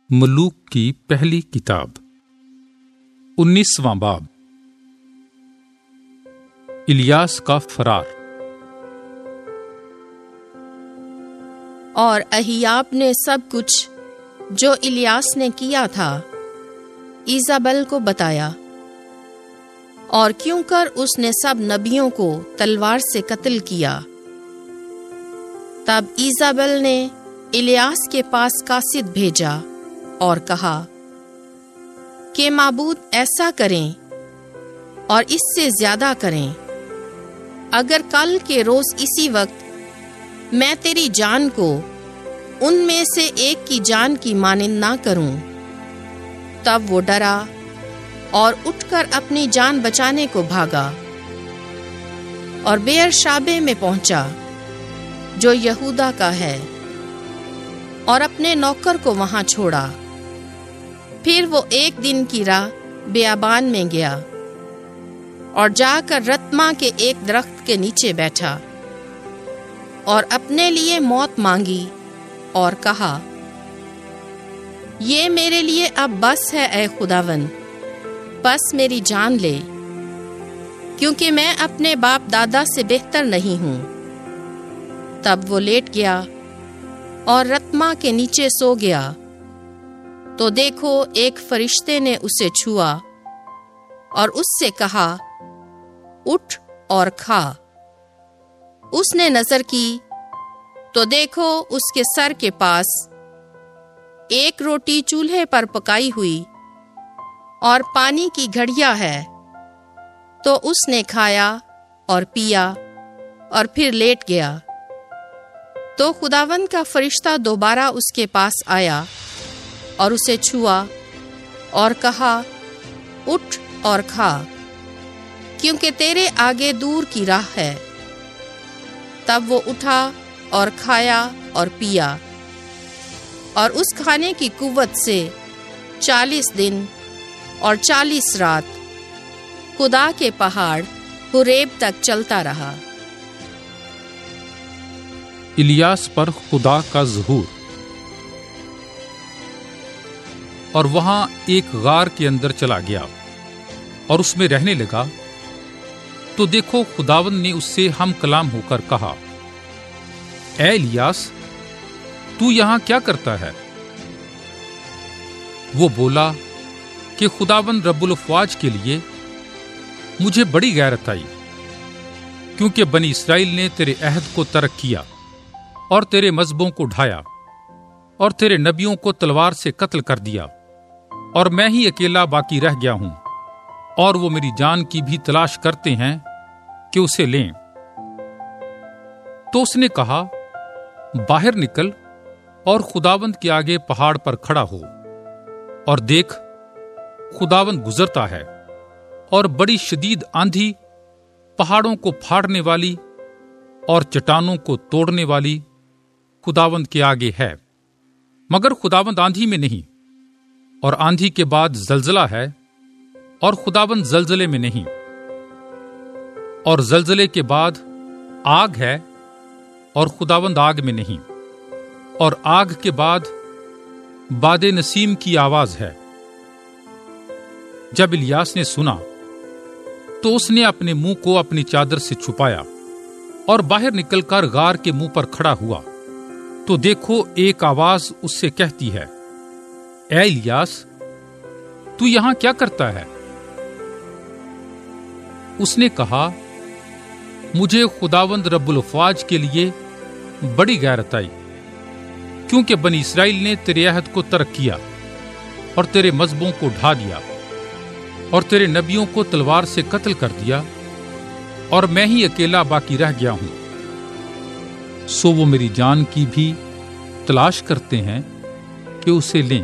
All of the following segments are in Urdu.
ملوک کی پہلی کتاب 19واں باب الیاس کا فرار۔ اور اہیاب نے سب کچھ جو الیاس نے کیا تھا ایزابل کو بتایا، اور کیوں کر اس نے سب نبیوں کو تلوار سے قتل کیا۔ تب ایزابل نے الیاس کے پاس قاصد بھیجا اور کہا کہ معبود ایسا کریں اور اس سے زیادہ کریں، اگر کل کے روز اسی وقت میں تیری جان کو ان میں سے ایک کی جان کی مانند نہ کروں۔ تب وہ ڈرا اور اٹھ کر اپنی جان بچانے کو بھاگا اور بیر شابے میں پہنچا جو یہودا کا ہے، اور اپنے نوکر کو وہاں چھوڑا۔ پھر وہ ایک دن کی راہ بیابان میں گیا اور جا کر رتما کے ایک درخت کے نیچے بیٹھا اور اپنے لیے موت مانگی اور کہا، یہ میرے لیے اب بس ہے اے خداوند، بس میری جان لے، کیونکہ میں اپنے باپ دادا سے بہتر نہیں ہوں۔ تب وہ لیٹ گیا اور رتما کے نیچے سو گیا، تو دیکھو ایک فرشتے نے اسے چھوا اور اس سے کہا، اٹھ اور کھا۔ اس نے نظر کی تو دیکھو اس کے سر کے پاس ایک روٹی چولہے پر پکائی ہوئی اور پانی کی گھڑیا ہے، تو اس نے کھایا اور پیا اور پھر لیٹ گیا۔ تو خداوند کا فرشتہ دوبارہ اس کے پاس آیا اور اسے چھوا اور کہا، اٹھ اور کھا، کیونکہ تیرے آگے دور کی راہ ہے۔ تب وہ اٹھا اور کھایا اور پیا، اور اس کھانے کی قوت سے 40 دن اور 40 رات خدا کے پہاڑ حریب تک چلتا رہا۔ الیاس پر خدا کا ظہور۔ اور وہاں ایک غار کے اندر چلا گیا اور اس میں رہنے لگا۔ تو دیکھو خداوند نے اس سے ہم کلام ہو کر کہا، اے الیاس، تو یہاں کیا کرتا ہے؟ وہ بولا کہ خداوند رب الافواج کے لیے مجھے بڑی غیرت آئی، کیونکہ بنی اسرائیل نے تیرے عہد کو ترک کیا اور تیرے مذہبوں کو ڈھایا اور تیرے نبیوں کو تلوار سے قتل کر دیا، اور میں ہی اکیلا باقی رہ گیا ہوں، اور وہ میری جان کی بھی تلاش کرتے ہیں کہ اسے لیں۔ تو اس نے کہا، باہر نکل اور خداوند کے آگے پہاڑ پر کھڑا ہو، اور دیکھ خداوند گزرتا ہے، اور بڑی شدید آندھی پہاڑوں کو پھاڑنے والی اور چٹانوں کو توڑنے والی خداوند کے آگے ہے، مگر خداوند آندھی میں نہیں، اور آندھی کے بعد زلزلہ ہے، اور خداوند زلزلے میں نہیں، اور زلزلے کے بعد آگ ہے، اور خداوند آگ میں نہیں، اور آگ کے بعد باد نسیم کی آواز ہے۔ جب الیاس نے سنا تو اس نے اپنے منہ کو اپنی چادر سے چھپایا اور باہر نکل کر غار کے منہ پر کھڑا ہوا۔ تو دیکھو ایک آواز اس سے کہتی ہے، اے الیاس، تو یہاں کیا کرتا ہے؟ اس نے کہا، مجھے خداوند رب الافواج کے لیے بڑی غیرت آئی، کیونکہ بنی اسرائیل نے تیرے عہد کو ترک کیا اور تیرے مذہبوں کو ڈھا دیا اور تیرے نبیوں کو تلوار سے قتل کر دیا، اور میں ہی اکیلا باقی رہ گیا ہوں۔ سو وہ میری جان کی بھی تلاش کرتے ہیں کہ اسے لیں۔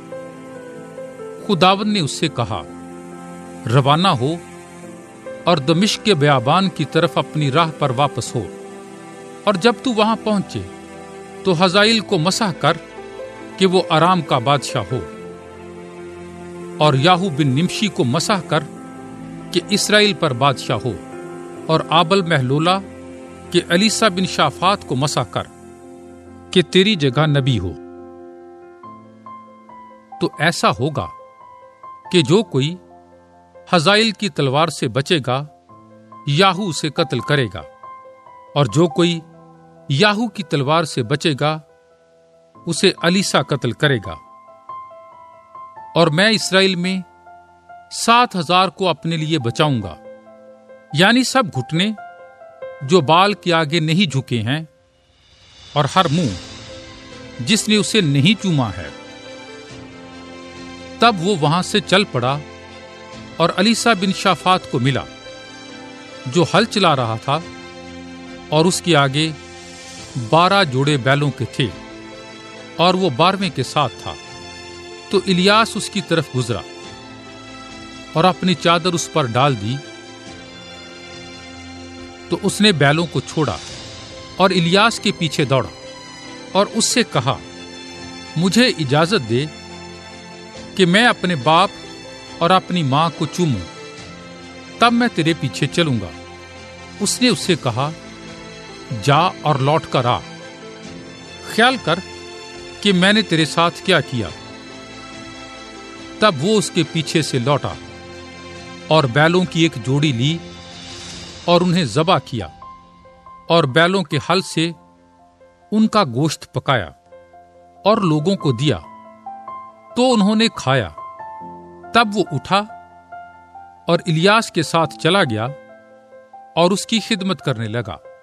خداوند نے اس سے کہا، روانہ ہو اور دمشق کے بیابان کی طرف اپنی راہ پر واپس ہو، اور جب تو وہاں پہنچے تو حزائیل کو مسح کر کہ وہ آرام کا بادشاہ ہو، اور یاہو بن نمشی کو مسح کر کہ اسرائیل پر بادشاہ ہو، اور آبل محلولا کہ الیسا بن شافات کو مسح کر کہ تیری جگہ نبی ہو۔ تو ایسا ہوگا کہ جو کوئی حزائل کی تلوار سے بچے گا یاہو اسے قتل کرے گا، اور جو کوئی یاہو کی تلوار سے بچے گا اسے الیسا قتل کرے گا۔ اور میں اسرائیل میں 7,000 کو اپنے لیے بچاؤں گا، یعنی سب گھٹنے جو بال کے آگے نہیں جھکے ہیں، اور ہر منہ جس نے اسے نہیں چوما ہے۔ تب وہ وہاں سے چل پڑا اور الیسا بن شافات کو ملا جو ہل چلا رہا تھا، اور اس کے آگے 12 جوڑے بیلوں کے تھے، اور وہ 12ویں کے ساتھ تھا۔ تو الیاس اس کی طرف گزرا اور اپنی چادر اس پر ڈال دی، تو اس نے بیلوں کو چھوڑا اور الیاس کے پیچھے دوڑا اور اس سے کہا، مجھے اجازت دے کہ میں اپنے باپ اور اپنی ماں کو چوموں، تب میں تیرے پیچھے چلوں گا۔ اس نے اس سے کہا، جا اور لوٹ کر آ، خیال کر کہ میں نے تیرے ساتھ کیا کیا۔ تب وہ اس کے پیچھے سے لوٹا اور بیلوں کی ایک جوڑی لی اور انہیں ذبح کیا، اور بیلوں کے ہل سے ان کا گوشت پکایا اور لوگوں کو دیا، تو انہوں نے کھایا۔ تب وہ اٹھا اور الیاس کے ساتھ چلا گیا اور اس کی خدمت کرنے لگا۔